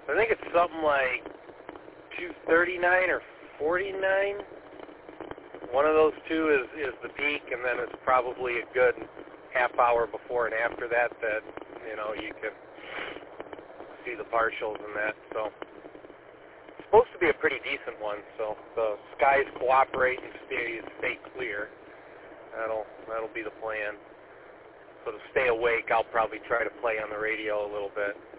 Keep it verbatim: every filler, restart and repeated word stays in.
I think it's something like two thirty-nine or forty-nine. One of those two is, is the peak, and then it's probably a good half hour before and after that that, you know, you can see the partials and that. So it's supposed to be a pretty decent one, so the skies cooperate and stay, stay clear. That'll, that'll be the plan. So to stay awake, I'll probably try to play on the radio a little bit.